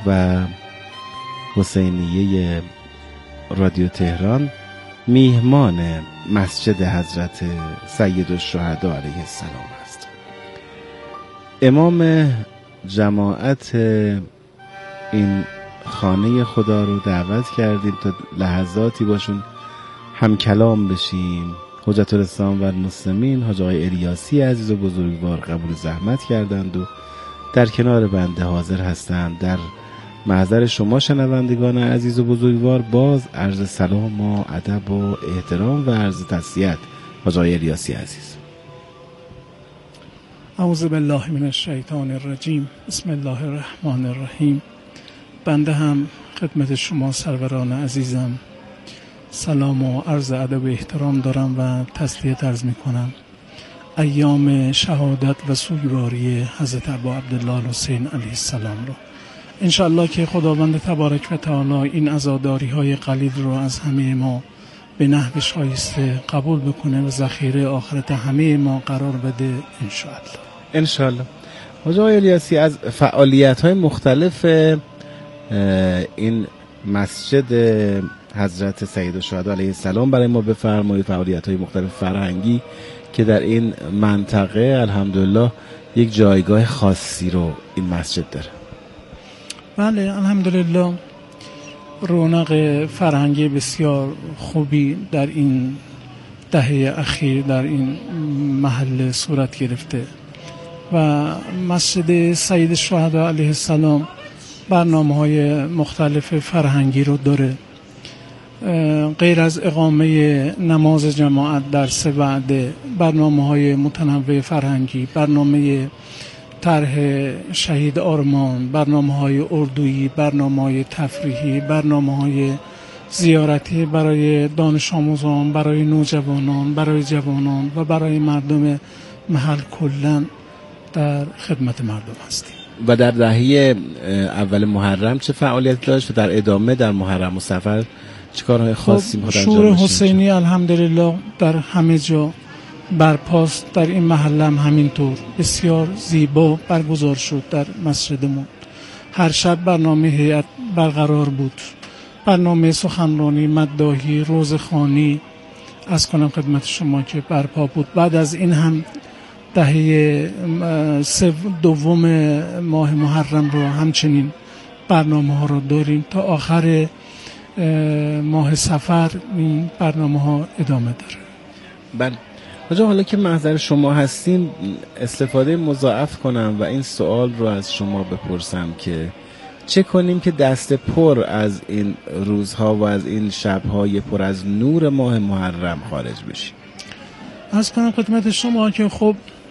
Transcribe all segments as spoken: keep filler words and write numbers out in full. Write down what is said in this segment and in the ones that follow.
و حسینیه رادیو تهران میهمان مسجد حضرت سیدالشهدا علیه السلام است. امام جماعت این خانه خدا رو دعوت کردیم تا لحظاتی باشون هم کلام بشیم. حجت الاسلام و المسلمین حاج آقای الیاسی عزیز و بزرگوار قبول زحمت کردند و در کنار بنده حاضر هستند. در محضر شما شنوندگان عزیز و بزرگوار باز عرض سلام و ادب و احترام و عرض تسلیت حاج آقای الیاسی عزیز. اعوذ بالله من الشیطان الرجیم. بسم الله الرحمن الرحیم. بنده هم خدمت شما سروران عزیزم سلام و عرض ادب و احترام دارم و تسلیت عرض می کنم. ایام شهادت و سوگواری حضرت ابا عبدالله الحسین علیه السلام رو انشاءالله که خداوند تبارک و تعالی این عزاداری های قلیل رو از همه ما به نحو شایسته قبول بکنه و ذخیره آخرت همه ما قرار بده انشاءالله. انشاءالله. حاج آقای الیاسی، از فعالیت های مختلف این مسجد حضرت سیدالشهدا علیه السلام برای ما بفرمایید. فعالیت های مختلف فرهنگی که در این منطقه الحمدلله یک جایگاه خاصی رو این مسجد داره. بله الحمدلله رونق فرهنگی بسیار خوبی در این دهه اخیر در این محل صورت گرفته و مسجد سیدالشهدا علیه السلام برنامه‌های مختلف فرهنگی رو داره. غیر از اقامه نماز جماعت در سه وعده، برنامه‌های متنوع فرهنگی، برنامه طرح شهید آرمان، برنامه‌های اردویی، برنامه‌های تفریحی، برنامه‌های زیارتی برای دانش آموزان، برای نوجوانان، برای جوانان و برای مردم محل کلاً در خدمت مردم هستیم. و در دهه اول محرم چه فعالیت داشت و در ادامه در محرم و صفر چه کارهای خاصی خب شور حسینی الحمدلله در همه جا برپاست. در این محله هم همینطور بسیار زیبا برگزار شد. در مسجدمون هر شب برنامه هیئت برقرار بود، برنامه سخنرانی، مداحی، روزخوانی از کنم خدمت شما که برپا بود. بعد از این هم دهه دوم ماه محرم رو همچنین برنامه ها رو داریم تا آخر ماه صفر این برنامه ها ادامه داره. بله حاجا، حالا که محضر شما هستیم استفاده مضاعف کنم و این سوال رو از شما بپرسم که چه کنیم که دست پر از این روزها و از این شبهای پر از نور ماه محرم خارج بشیم؟ از کنم خدمت شما که خب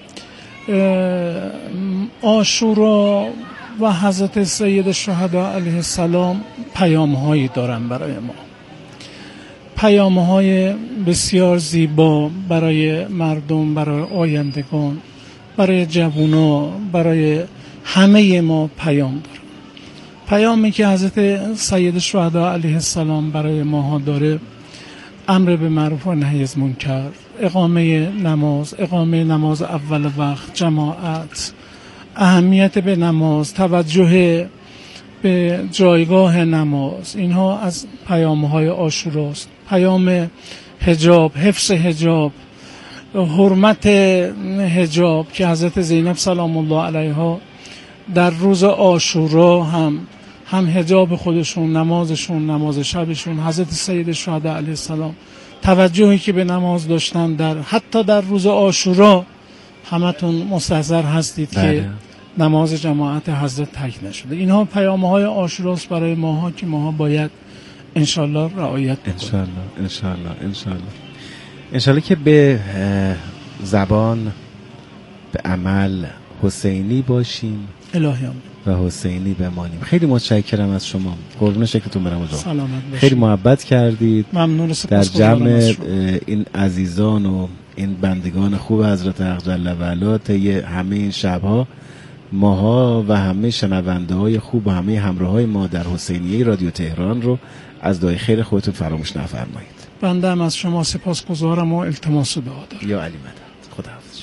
عاشورا و حضرت سیدالشهدا علیه السلام پیام هایی دارن برای ما، پیام های بسیار زیبا برای مردم، برای آیندگان، برای جوونا، برای همه ما پیام دارن. پیامی که حضرت سیدالشهدا علیه السلام برای ما داره امر به معروف و نهی از منکر، اقامه نماز، اقامه نماز اول وقت، جماعت، اهمیت به نماز، توجه به جایگاه نماز، اینها از پیام‌های عاشوراست. پیام حجاب، حفظ حجاب، حرمت حجاب که حضرت زینب سلام الله علیها در روز عاشورا هم هم حجاب خودشون، نمازشون، نماز شبشون، حضرت سیدالشهدا علیه السلام توجهی که به نماز داشتن در حتی در روز عاشورا همتون مستحضر هستید بله. که نماز جماعت حضرت ترک نشده. اینها پیام‌های عاشوراست برای ماها که ماها باید انشالله رعایت کنیم. انشالله انشالله انشالله انشالله که به زبان به عمل حسینی باشیم الهی آمین و حسینی بمانیم. خیلی متشکرم از شما. قربون شکلتون برم حضور. سلامت باشید. خیلی محبت کردید. ممنون. در جمع این عزیزان و این بندگان خوب حضرت حق جل و علا طی همه این شبها ماها و همه شنونده های خوب و همه همراه های ما در حسینیه رادیو تهران رو از دعای خیر خودتون فراموش نفرمایید. بنده هم از شما سپاسگزارم و التماس دعا دارم. یا علی مدد. خداحافظ.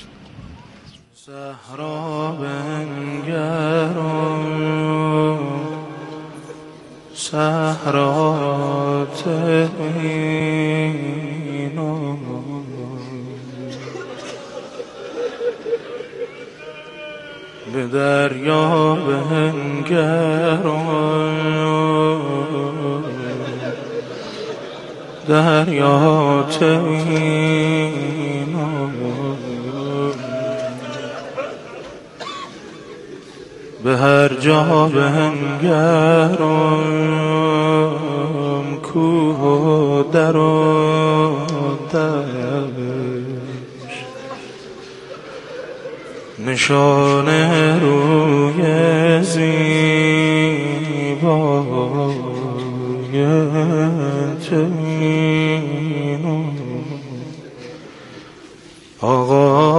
صحرا بنگران صحرا تهینم به دریا بنگرم دریا تهینم به هر جا بنگرم کوه و در و دشت نشان روی زیبای چنینم آقا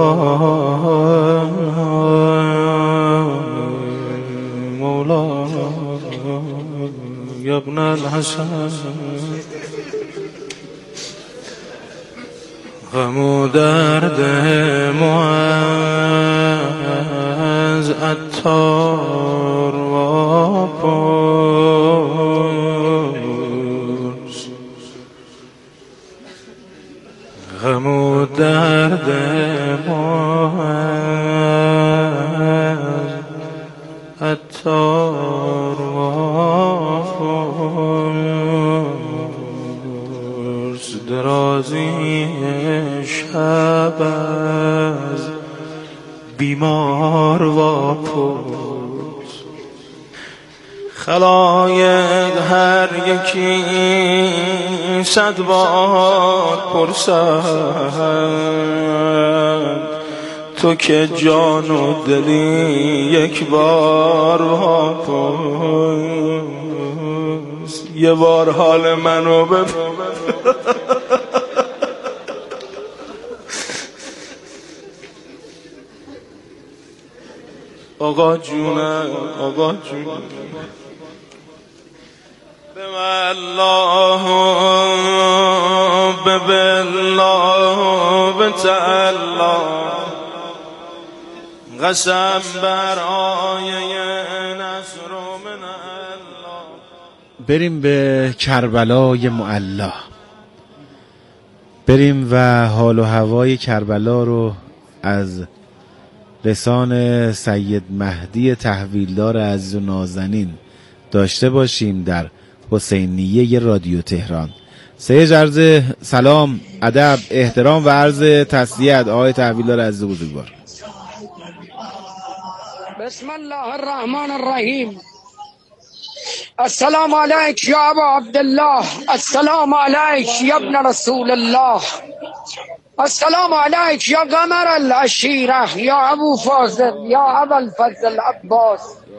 مولا ابن الحسن غم و درد معز عطار و پرس غم و درد معز عطار و پرس درازی شب از بیمار و پرس خلایق هر یکی صد بار پرسند تو که جان و دلی یک بار پرس یه بار حال منو بپرس آقا جونم آقا جونم به والله به بالله به تعالی قسم بر آیه نصر من الله. بریم به کربلای معلا، بریم و حال و هوای کربلا رو از لسان سید مهدی تحویلدار عزیز و نازنین داشته باشیم در حسینیه رادیو تهران. سید عرض سلام، ادب، احترام و عرض تسلیت آقای تحویلدار عزیز و بزرگوار. بسم الله الرحمن الرحیم. السلام علیک یا ابا عبدالله، السلام علیک یا ابن رسول الله، السلام علیک یا قمر العشیره یا ابو فاضل یا ابا الفضل عباس،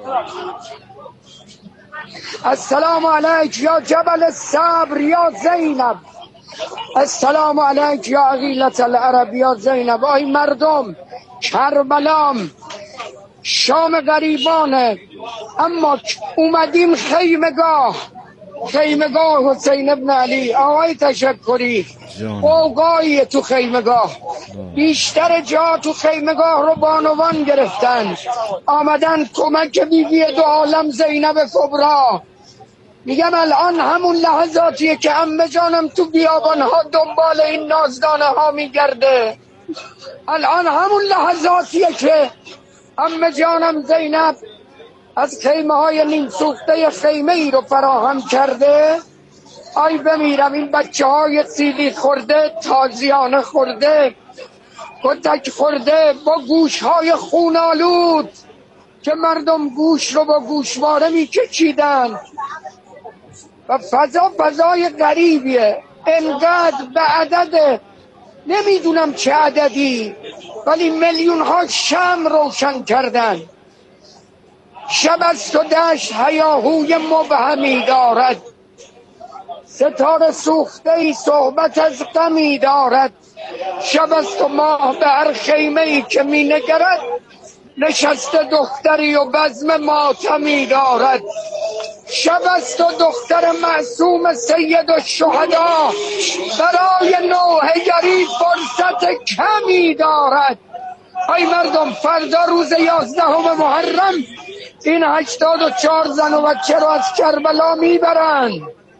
السلام علیک یا جبل الصبر یا زینب، السلام علیک یا عقیلة العرب یا زینب. آی مردم، کربلام شام غریبانه، اما اومدیم خیمگاه، خیمگاه حسین ابن علی. آقای تشکری اوقایی تو خیمگاه، بیشتر جا تو خیمگاه رو بانوان گرفتن، آمدن کمک بیبی دو عالم زینب کبرا. میگم الان همون لحظاتیه که عمه جانم تو بیابانها دنبال این نازدانه ها میگرده، الان همون لحظاتیه که عمه جانم زینب از خیمه های نیم سوخته خیمه ای رو فراهم کرده. آی بمیرم، این بچه های سیلی خورده، تازیانه خورده، کتک خورده، با گوش های خونالود که مردم گوش رو با گوشواره میکشیدن و فضا فضای غریبیه. انقدر به عدد نمیدونم چه عددی، ولی میلیون ها شمع روشن کردن. شب است و دشت هیاهوی مبهمی دارد، ستاره سوخته ای صحبت از غمی دارد. شب است و ماه به هر خیمه ای که می نگرد، نشسته دختری و بزم ماتمی دارد. شب است و دختر معصوم سید الشهدا برای نوحه‌گری فرصت کمی دارد. ای مردم، فردا روز یازدهم محرم این هشتاد و چهار زن و بچه رو از کربلا میبرند.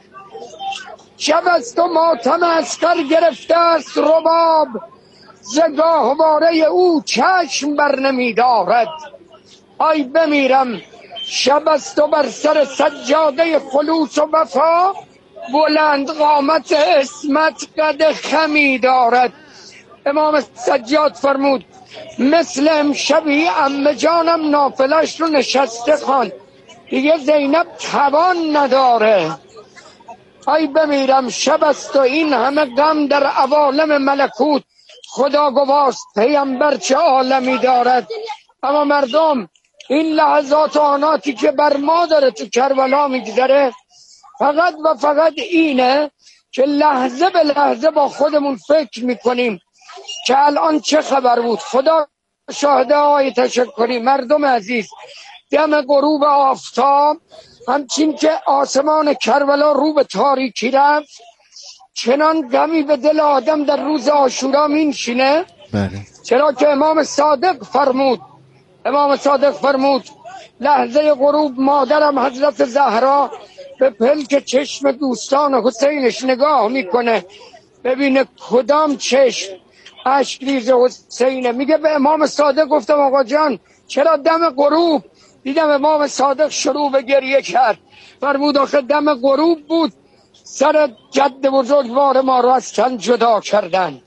شب است و ماتم اسکر گرفته است رباب، ز گاهواره او چشم بر نمیدارد. آی بمیرم شب است و بر سر سجاده خلوص و وفا، بلند قامت عصمت قد خمی دارد. امام سجاد فرمود مثل امشبی عمه جانم نافلش رو نشسته خوان، دیگه زینب توان نداره. ای بمیرم شب است و این همه غم در عوالم ملکوت، خدا گواست پیامبر چه عالمی دارد. اما مردم این لحظات و آناتی که بر ما داره تو کربلا میگذره فقط و فقط اینه که لحظه به لحظه با خودمون فکر میکنیم که الان چه خبر بود. خدا شاهده های تشکری. مردم عزیز، دم غروب آفتاب همچین که آسمان کربلا رو به تاریکی رفت، چنان غمی به دل آدم در روز عاشورا مینشینه. بله. چرا که امام صادق فرمود امام صادق فرمود لحظه غروب مادرم حضرت زهرا به پلک چشم دوستان حسینش نگاه میکنه، ببینه کدام چشم اشک ریز حسینه. میگه به امام صادق گفتم آقا جان چرا دم غروب؟ دیدم امام صادق شروع به گریه کرد. فرمود آخه دم غروب بود سر جد بزرگوار ما رو از تن جدا کردن.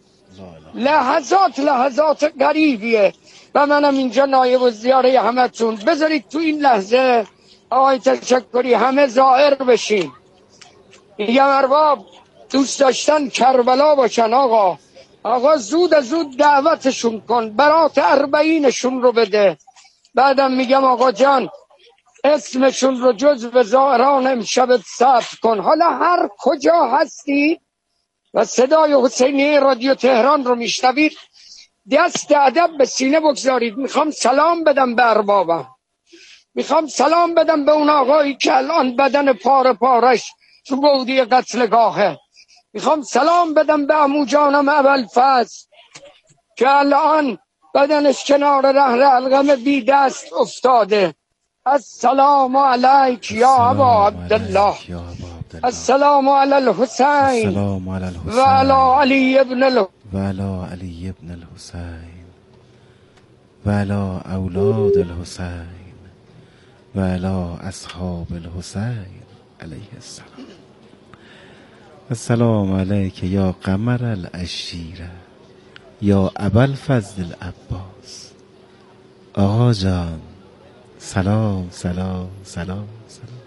لحظات لحظات غریبیه و منم اینجا نایب الزیاره همتون. بذارید تو این لحظه آقای تشکری همه ظاهر بشین. میگم ارباب دوست داشتن کربلا باشن آقا آقا زود از زود دعوتشون کن، برات اربعینشون رو بده. بعدم میگم آقا جان اسمشون رو جز به زائران امشبت ثبت کن. حالا هر کجا هستید و صدای حسینی رادیو تهران رو میشنوید دست ادب به سینه بگذارید. میخوام سلام بدم به اربابم، میخوام سلام بدم به اون آقایی که الان بدن پاره پارش تو بودی قتلگاهه. میخوام سلام بدم به عمو جانم ابوالفضل که الان بدنش کنار رهن الغم بی دست افتاده. السلام علیک یا ابا عبدالله، السلام علی الحسین و علی علی ابن ال و علی علی ابن الحسین و علی اولاد الحسین و علی اصحاب الحسین علیه السلام. السلام علیک یا قمر العشیره یا ابوالفضل العباس. آقا جان سلام سلام سلام سلام.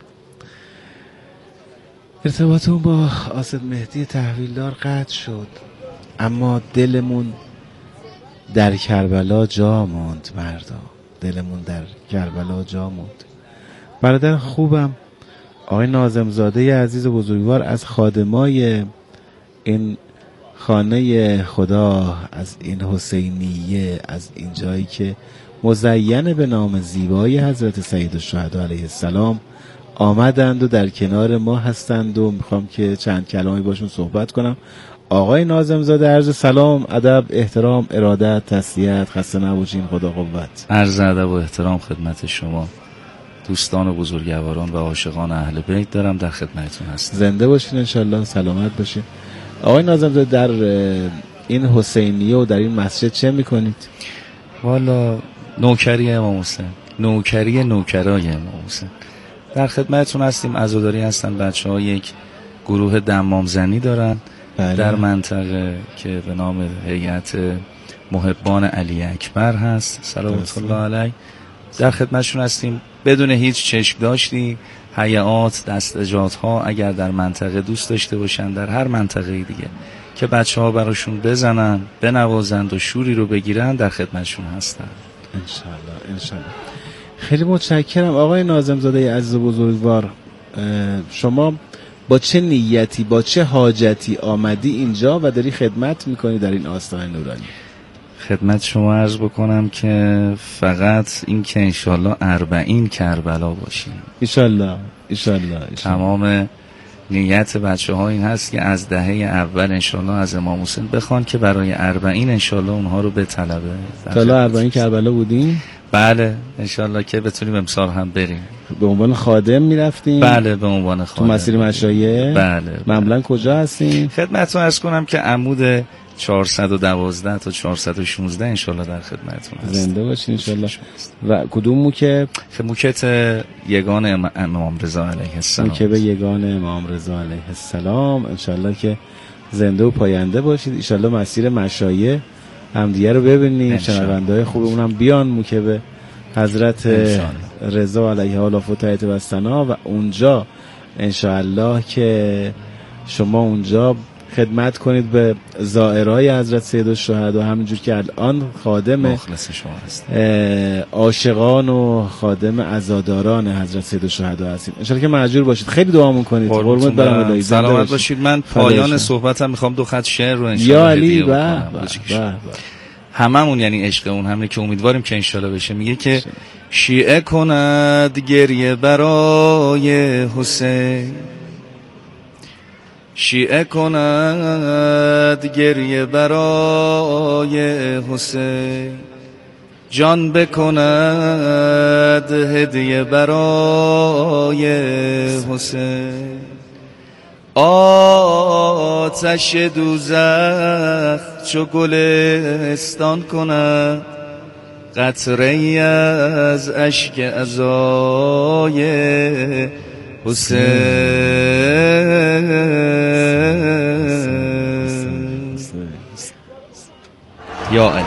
ارتباطمون با آصد مهدی تحویلدار قطع شد، اما دلمون در کربلا جا موند. مردم دلمون در کربلا جا موند. برادر خوبم آقای ناظمزاده عزیز و بزرگوار از خادمای این خانه خدا، از این حسینیه، از این جایی که مزین به نام زیبای حضرت سید الشهدا علیه السلام آمدند و در کنار ما هستند و میخوام که چند کلامی باشون صحبت کنم. آقای ناظمزاده عرض سلام، ادب، احترام، ارادت، تسلیت، خسته نباشین، خدا قوت. عرض ادب و احترام خدمت شما دوستان و بزرگواران و عاشقان اهل بیت دارم، در خدمتتون هستم. زنده باشین انشالله، سلامت باشین. آقای ناظمزاده در این حسینیه و در این مسجد چه میکنید؟ والا نوکری امام حسین، نوکری نوکرای امام حسین، در خدمتتون هستیم. عزاداری هستن بچه ها، یک گروه دمام زنی دارن بله. در منطقه که به نام هیئت محبان علی اکبر هست صلوات الله علیه. در خدمتشون هستیم بدون هیچ چشم داشتی. هیئات دستجات ها اگر در منطقه دوست داشته باشن در هر منطقه دیگه که بچه ها براشون بزنن بنوازند و شوری رو بگیرن در خدمتشون هستن انشالله انشالله. خیلی متشکرم آقای ناظمزاده عزیز و بزرگوار. شما با چه نیتی با چه حاجتی آمدی اینجا و داری خدمت میکنی در این آستان نورانی؟ خدمت شما عرض بکنم که فقط این که انشالله اربعین کربلا باشیم، انشالله انشالله. تمام نیت بچه ها این هست که از دهه اول انشالله از امام حسین بخوان که برای اربعین انشالله اونها رو به طلبه. حالا اربعین کربلا بودیم؟ بله انشالله که بتونیم امسال هم بریم. به عنوان خادم میرفتیم؟ بله به عنوان خادم. تو مسیر مشایخ؟ بله. معمولا کجا هستیم؟ خدمتتون عرض کنم که عمود چهارصد و دوازده تا چهارصد و شانزده انشالله در خدمتتون هست. زنده باشین انشالله. و کدوم موکب؟ موکت یگان امام رضا علیه السلام. موکب یگان امام رضا علیه السلام انشالله که زنده و پاینده باشید. انشالله مسیر مشایخ همدیگه رو ببینیم، شنونده‌های خوبمون هم بیان موکب حضرت رضا علیه آلاف و تحیت و ثنا و اونجا انشالله که شما اونجا خدمت کنید به زائرای حضرت سیدالشهدا، همینجور که الان خادم مخلص شما هست، عاشقان و خادم عزاداران حضرت سیدالشهدا هستید. ان شاءالله که مأجور باشید. خیلی دعا می‌کنید. قربونت برم الهی. سلامت باشید. من پایان صحبتم میخوام دو خط شعر رو ان یا علی به به هممون یعنی عشقمون همه که امیدواریم که انشالله بشه. میگه که شیعه کند گریه برای حسین، شیعه کند گریه برای حسین، جان بکند هدیه برای حسین، آتش دوزخ چو گلستان کند قطره از اشک عزای حسین. یا علی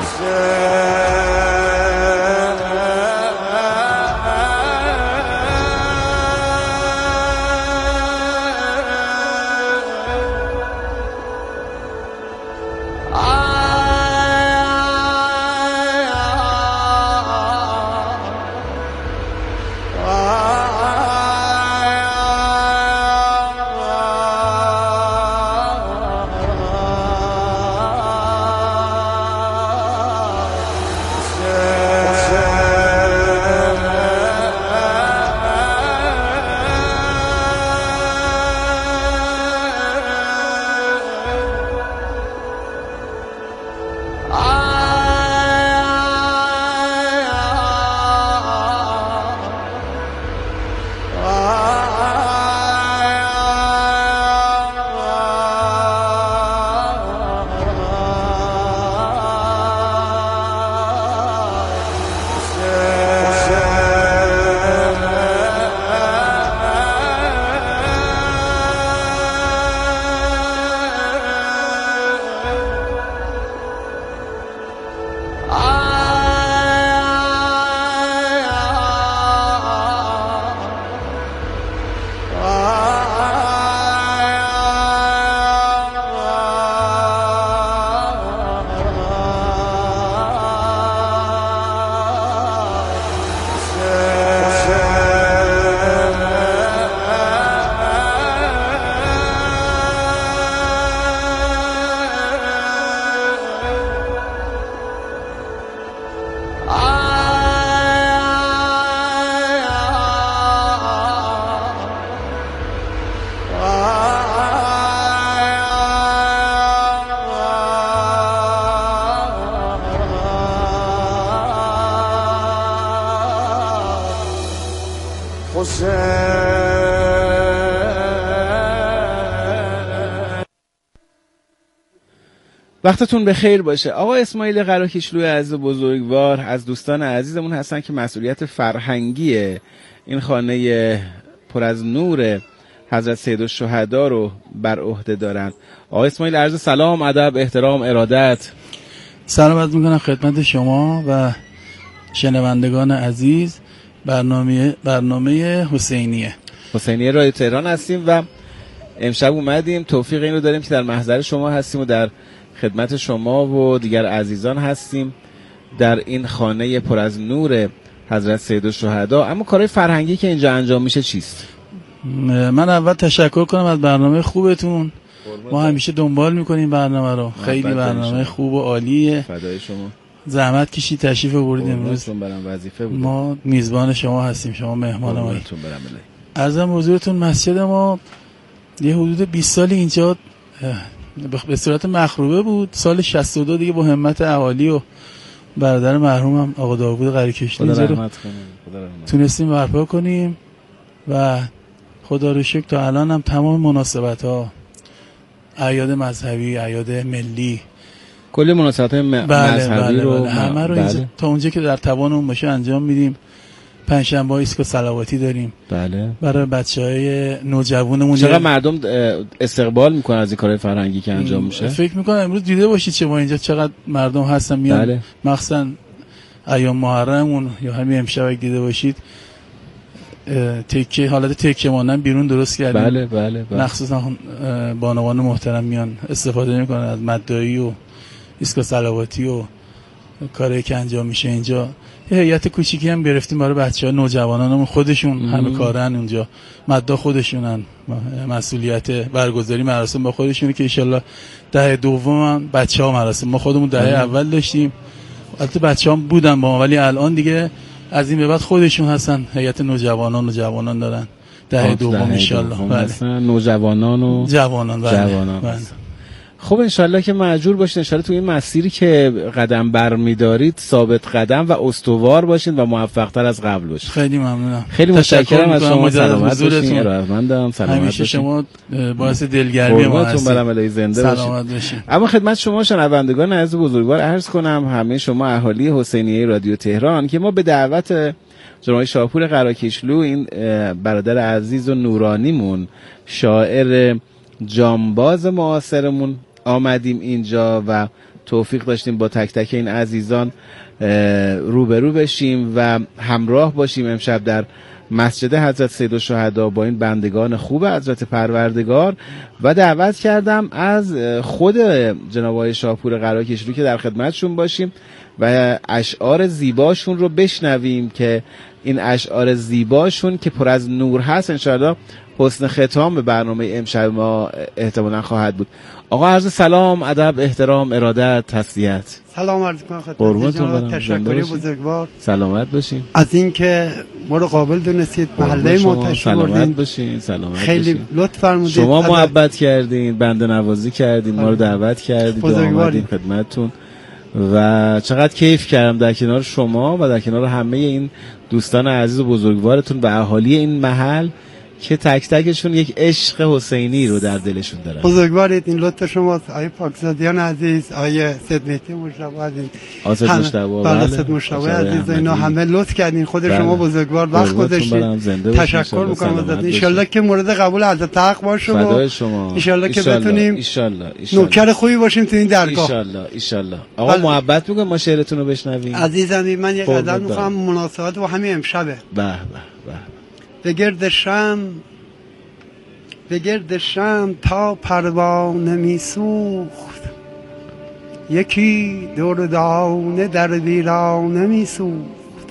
وقتتون بخیر باشه. آقا اسماعیل قراکیشلوی عزیز و بزرگوار از دوستان عزیزمون هستن که مسئولیت فرهنگی این خانه پر از نور حضرت سیدالشهدا رو بر عهده دارن. آقا اسماعیل عرض سلام، ادب، احترام، ارادت. سلامت میکنم خدمت شما و شنوندگان عزیز. برنامه برنامه حسینیه حسینیه رادیو تهران هستیم و امشب اومدیم توفیق این رو داریم که در محضر شما هستیم و در خدمت شما و دیگر عزیزان هستیم در این خانه پر از نور حضرت سیدالشهدا. اما کارهای فرهنگی که اینجا انجام میشه چیست؟ من اول تشکر کنم از برنامه خوبتون. ما همیشه دنبال میکنیم برنامه رو. خیلی برنامه خوب و عالیه. فدای شما. زحمت کشید تشریف آوردید امروز. ما میزبان شما هستیم، شما مهمان ما. عرضم حضورتون مسجد ما یه حدود بیست سال اینجا به صورت مخروبه بود. سال شصت و دو دیگه با همت اهالی و برادر مرحومم آقا داوود قریکشتی رو تونستیم برپا کنیم و خدا رو شکر تا الان هم تمام مناسبت ها، اعیاد مذهبی، اعیاد ملی، کلی مناسبت های م... بله مذهبی بله رو بله. همه رو بله. اینجا تا اونجا که در توانمون باشه انجام میدیم. پنجشنبه ها ایستگاه صلواتی داریم بله برای بچهای نوجوانمون. چقدر مردم استقبال میکنن از این کارهای فرهنگی که انجام میشه؟ فکر میکنم امروز دیده باشید شما اینجا چقدر مردم هستن میان. بله. مخصوصا ایام محرمون یا همین امشب دیده باشید تکه حالت تکه مانن بیرون درست کردیم. بله بله بله. مخصوصا بانوان محترم میان استفاده میکنن از مدعی و ایستگاه صلواتی و کاری که انجام میشه اینجا. یه هیئت کوچیکی هم گرفتیم برای بچه‌ها نوجوانانمون، خودشون همه کارن اونجا، مدعا خودشونن، مسئولیت برگزاری مراسم با خودشونه که ان شاءالله دهه دوم بچه‌ها مراسم، ما خودمون دهه اول داشتیم البته بچه‌ها بودن با ما ولی الان دیگه از این به بعد خودشون هستن، هیئت نوجوانان و جوانان دارن دهه دوم ان شاءالله. بله نوجوانان و جوانان بله. جوانان بله. خب انشالله که مأجور باشین، انشالله تو این مسیری که قدم برمیدارید ثابت قدم و استوار باشین و موفق‌تر از قبل باشین. خیلی ممنونم، خیلی متشکرم از شما. سلامت باشین. ارادتمندم. سلامت همیشه باشین. شما باعث دلگرمی ما هستید. برام الهی زنده سلامت باشین. اما خدمت شما شنوندگان عزیز بزرگوار عرض کنم، همه شما اهالی حسینیه رادیو تهران که ما به دعوت جناب شاپور قراکشلو، این برادر عزیز و نورانیمون، شاعر جانباز معاصرمون، آمدیم اینجا و توفیق داشتیم با تک تک این عزیزان روبرو بشیم و همراه باشیم امشب در مسجد حضرت سیدالشهدا با این بندگان خوب حضرت پروردگار و دعوت کردم از خود جناب آقای شاپور قراکشلو که در خدمتشون باشیم و اشعار زیباشون رو بشنویم که این اشعار زیباشون که پر از نور هست انشاءالله حسن ختام به برنامه امشب ما احتمالاً خواهد بود. آقا عرض سلام، ادب، احترام، ارادت، تسلیت. سلام عرض می‌کنم خدمت جناب، تشکر بزرگوار. سلامت باشین. از اینکه ما رو قابل دونستید، محله ما تشریف آوردین. سلامت باشین، سلامت خیلی باشین. لطف فرمودید. شما محبت کردین، بنده نوازی کردین، ما رو دعوت کردید و اومدیم خدمتتون و چقدر کیف کردم در کنار شما و در کنار همه این دوستان عزیز و بزرگوارتون و اهالی این محل که تک تکشون یک عشق حسینی رو در دلشون دارن. بزرگوارید، این لطف شماست. آیه پاکزادیان عزیز، آیه سید مهدی مشتبه عزیز، آسد مشتبه، بله سید مشتبه عزیز، اینا همه لطف کردین. خود بله. شما بزرگوار وقت گذاشتید. تشکر میکنم ازتون. ان شاءالله که مورد قبول حضرت حق باشه و ان شاءالله که بتونیم نوکر خوبی باشیم تو این درگاه. ان شاءالله ان شاءالله. آقا بله. محبت میگم ما شعرتون رو بشنویم. عزیزم من یه غزل میخوام مناسبت با همین امشبه. به به به. به گرد شم به گرد شم تا پروانه می سوخت، یکی دردانه در ویرانه می سوخت.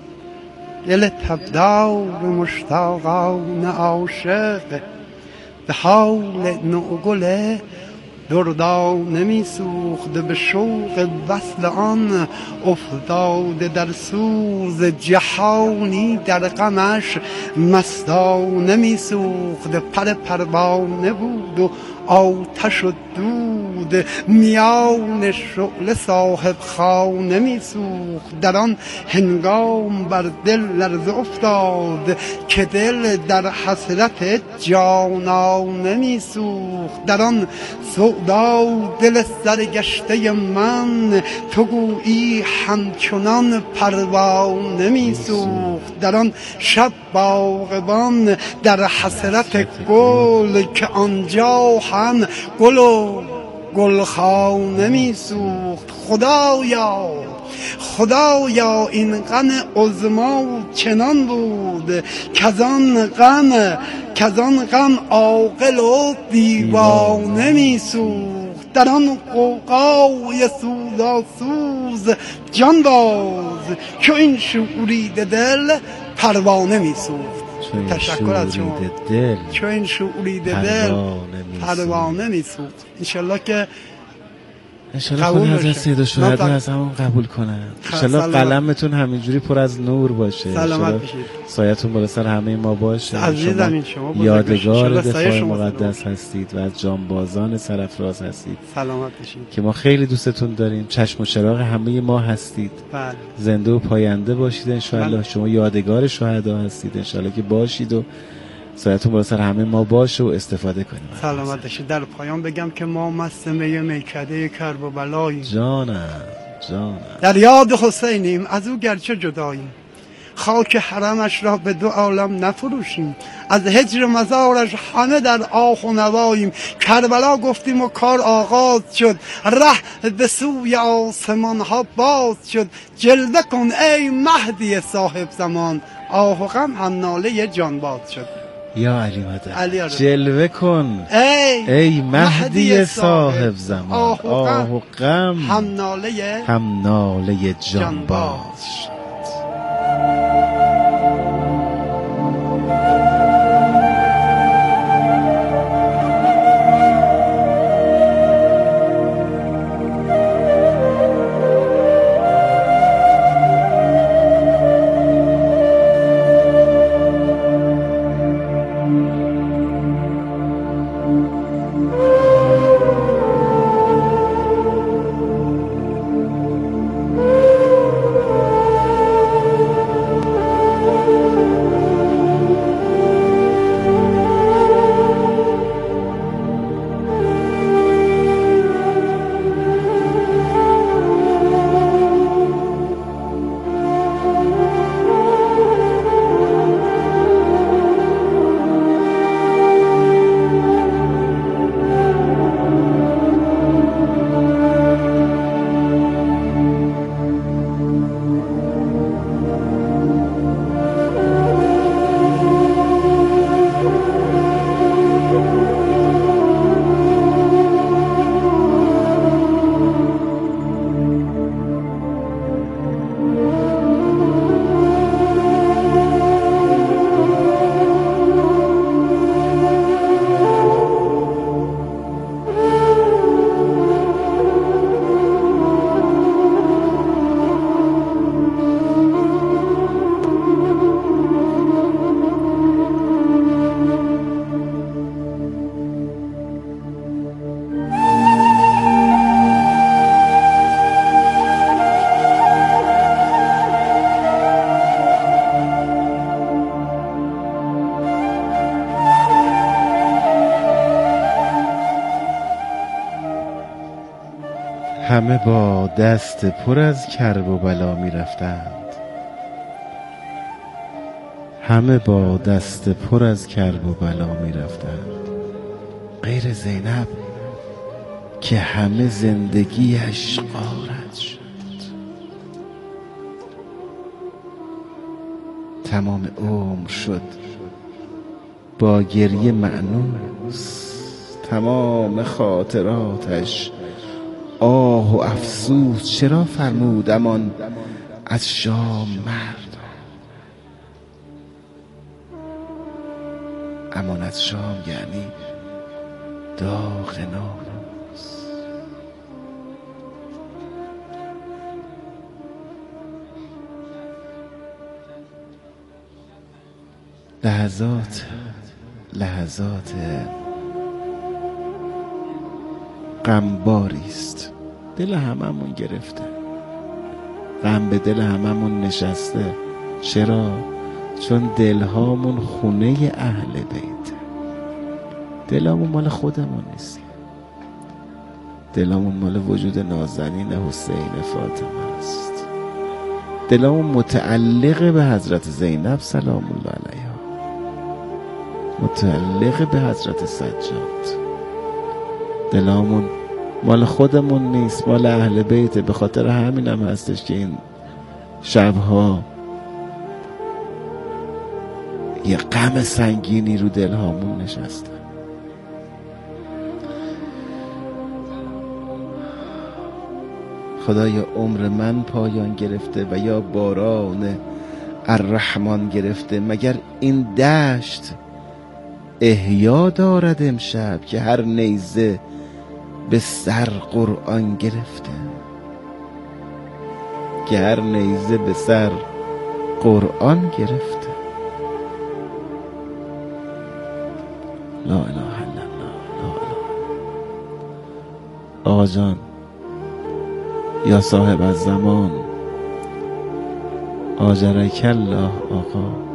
دل تبدار مشتاقان عاشق به حال نوگل دردانه می سوخت. به شوق وصل آن افتاده در سوز جهانی، در غمش مستانه می سوخت. پر پروانه بود و آتش و دود، میان شعله صاحب خانه می سوخت. در آن هنگام بر دل لرزه افتاد که دل در حسرت جانانه می سوخت. در آن سودا دل سرگشته من تو گویی همچنان پروانه می سوخت. در آن شب باغبان در حسرت گل که آنجا هم گل و گلخانه می سوخت. خدایا خدایا این غم عظما چنان بود کزان غم کزان غم عاقل و دیوانه می سوخت. در آن قوقای سوزاسوز جان باز که این شوریده دل پروانه می سوخت. تشکر از شما. چون این شعوریده دل پروانه می سوخت. انشالله که انشالله خود حضرت سید شهدا از همون قبول کنن. انشالله قلمتون همینجوری پر از نور باشه. سلامت باشید. سایتون بالا سر همه ما باشه. عزیزم شما یادگار دفاع مقدس هستید و از جانبازان سرفراز هستید. سلامت باشید. که ما خیلی دوستتون داریم. چشم و چراغ همه ما هستید. بله. زنده و پاینده باشید انشالله. شما یادگار شهدا هستید انشالله که باشید و سایتون بالا سر همه ما باشه و استفاده کنیم. سلامت باشید. در پایان بگم که ما مست می میکده کرب و بلاییم. جانم جانم. در یاد حسینیم از او گرچه جداییم. خاک حرمش را به دو عالم نفروشیم. از هجر مزارش همه در آه و نواییم. کربلا گفتیم و کار آغاز شد. ره به سوی آسمان ها باز شد. جلوه کن ای مهدی صاحب زمان. آه و غم هم ناله جان باز شد. یا علی مدد جلوه کن ای, ای مهدی صاحب زمان. آه و غم هم ناله هم ناله جان باز شد. همه با دست پر از کرب و بلا می رفتند. همه با دست پر از کرب و بلا می رفتند غیر زینب که همه زندگیش غارت شد. تمام عمر شد با گریه مأنوس. تمام خاطراتش آه و افسوس. چرا فرمود امان از شام مرد، امان از شام یعنی داغ ناموس. لحظات لحظات غمباری است. دل هممون گرفته، غم به دل هممون نشسته. چرا؟ چون دلهامون خونه اهل بیته. دلمون مال خودمون نیست، دلمون مال وجود نازنین حسین فاطمه است. دلمون متعلق به حضرت زینب سلام الله علیها، متعلق به حضرت سجاد. دلمون مال خودمون نیست، مال اهل بیته. به خاطر همین هم هستش که این شبها یه غم سنگینی رو دلهامون نشسته. خدایا عمر من پایان گرفته و یا باران الرحمن گرفته، مگر این دشت احیا دارد امشب که هر نیزه به سر قرآن گرفته، که هر نیزه به سر قرآن گرفته. لا اله الا الله، لا اله. آقا جان، یا صاحب الزمان، آجرک الله آقا.